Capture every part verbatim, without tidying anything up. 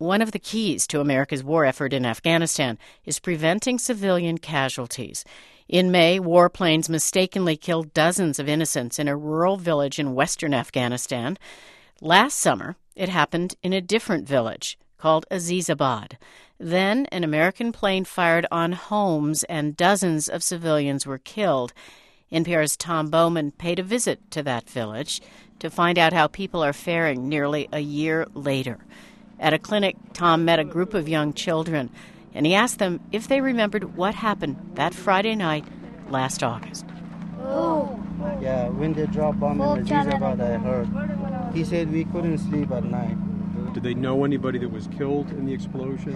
One of the keys to America's war effort in Afghanistan is preventing civilian casualties. In May, warplanes mistakenly killed dozens of innocents in a rural village in western Afghanistan. Last summer, it happened in a different village called Azizabad. Then an American plane fired on homes and dozens of civilians were killed. N P R's Tom Bowman paid a visit to that village to find out how people are faring nearly a year later. At a clinic, Tom met a group of young children, and he asked them if they remembered what happened that Friday night last August. Oh. Yeah, when they dropped bomb in Azizabad, I heard. He said we couldn't sleep at night. Did they know anybody that was killed in the explosion?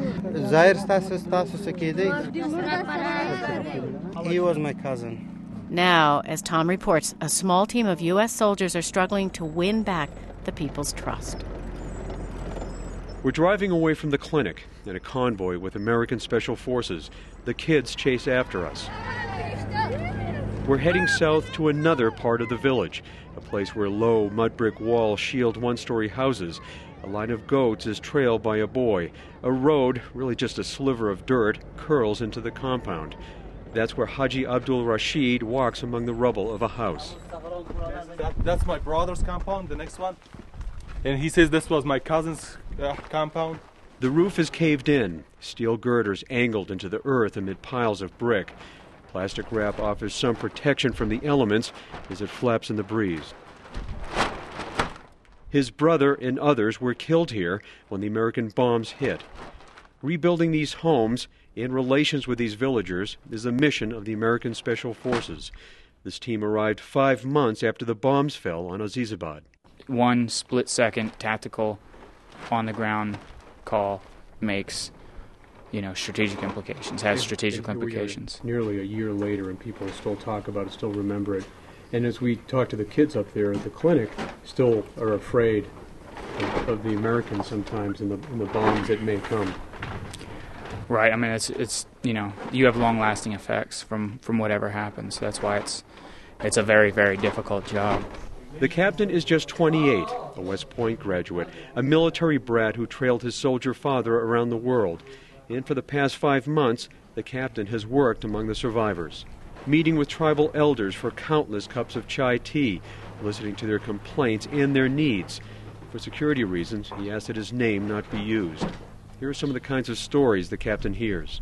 He was my cousin. Now, as Tom reports, a small team of U S soldiers are struggling to win back the people's trust. We're driving away from the clinic in a convoy with American Special Forces. The kids chase after us. We're heading south to another part of the village, a place where low mud brick walls shield one-story houses. A line of goats is trailed by a boy. A road, really just a sliver of dirt, curls into the compound. That's where Haji Abdul Rashid walks among the rubble of a house. That, that's my brother's compound, the next one. And he says this was my cousin's uh, compound. The roof is caved in, steel girders angled into the earth amid piles of brick. Plastic wrap offers some protection from the elements as it flaps in the breeze. His brother and others were killed here when the American bombs hit. Rebuilding these homes and relations with these villagers is the mission of the American Special Forces. This team arrived five months after the bombs fell on Azizabad. One split-second tactical on-the-ground call makes, you know, strategic implications, has strategic implications. Nearly a year later, and people still talk about it, still remember it. And as we talk to the kids up there at the clinic, still are afraid of, of the Americans sometimes and the, and the bombs that may come. Right. I mean, it's it's you know, you have long-lasting effects from, from whatever happens. So that's why it's it's a very, very difficult job. The captain is just twenty-eight, a West Point graduate, a military brat who trailed his soldier father around the world. And for the past five months, the captain has worked among the survivors, meeting with tribal elders for countless cups of chai tea, listening to their complaints and their needs. For security reasons, he asked that his name not be used. Here are some of the kinds of stories the captain hears.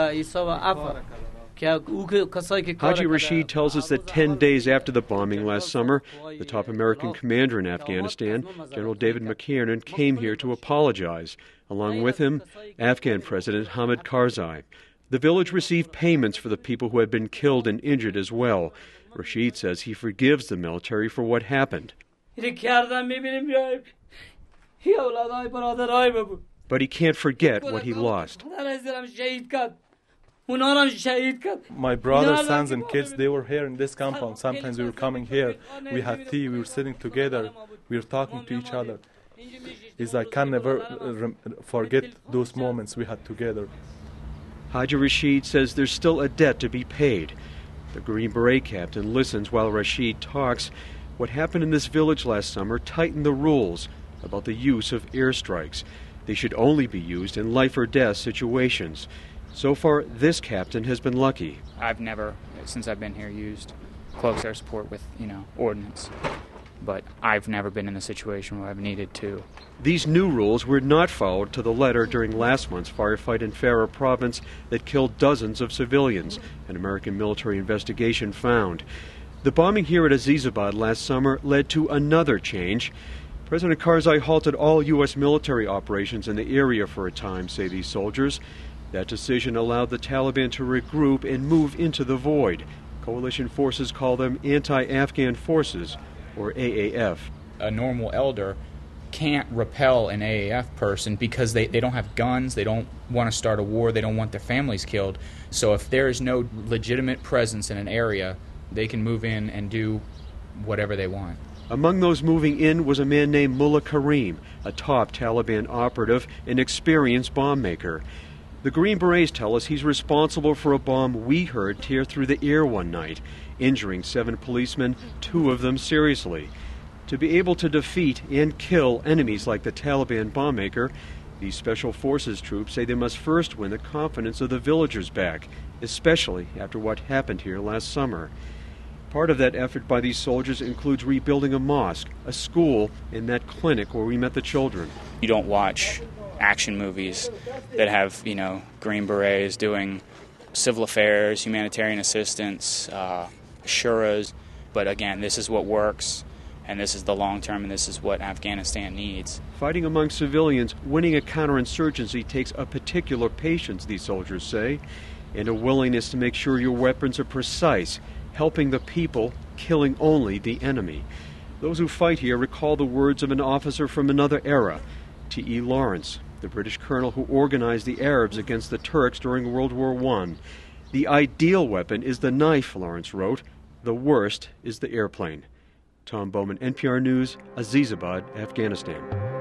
Haji Rashid tells us that ten days after the bombing last summer, the top American commander in Afghanistan, General David McKiernan, came here to apologize. Along with him, Afghan President Hamid Karzai. The village received payments for the people who had been killed and injured as well. Rashid says he forgives the military for what happened. But he can't forget what he lost. My brother's sons and kids, they were here in this compound. Sometimes we were coming here. We had tea. We were sitting together. We were talking to each other. It's I can never forget those moments we had together. Haji Rashid says there's still a debt to be paid. The Green Beret captain listens while Rashid talks. What happened in this village last summer tightened the rules about the use of airstrikes. They should only be used in life or death situations. So far, this captain has been lucky. I've never, since I've been here, used close air support with, you know, ordnance. But I've never been in a situation where I've needed to. These new rules were not followed to the letter during last month's firefight in Farah province that killed dozens of civilians, an American military investigation found. The bombing here at Azizabad last summer led to another change. President Karzai halted all U S military operations in the area for a time, say these soldiers. That decision allowed the Taliban to regroup and move into the void. Coalition forces call them anti-Afghan forces, or A A F. A normal elder can't repel an A A F person because they, they don't have guns, they don't want to start a war, they don't want their families killed. So if there is no legitimate presence in an area, they can move in and do whatever they want. Among those moving in was a man named Mullah Karim, a top Taliban operative and experienced bomb maker. The Green Berets tell us he's responsible for a bomb we heard tear through the air one night, injuring seven policemen, two of them seriously. To be able to defeat and kill enemies like the Taliban bomb maker, These Special Forces troops say they must first win the confidence of the villagers back, especially after what happened here last summer. Part of that effort by these soldiers includes rebuilding a mosque, a school, and that clinic where we met the children. You don't watch action movies that have, you know, Green Berets doing civil affairs, humanitarian assistance, uh, shuras. But again, this is what works, and this is the long term, and this is what Afghanistan needs. Fighting among civilians, winning a counterinsurgency takes a particular patience, these soldiers say, and a willingness to make sure your weapons are precise, helping the people, killing only the enemy. Those who fight here recall the words of an officer from another era, T E Lawrence, the British colonel who organized the Arabs against the Turks during World War One. The ideal weapon is the knife, Lawrence wrote. The worst is the airplane. Tom Bowman, N P R News, Azizabad, Afghanistan.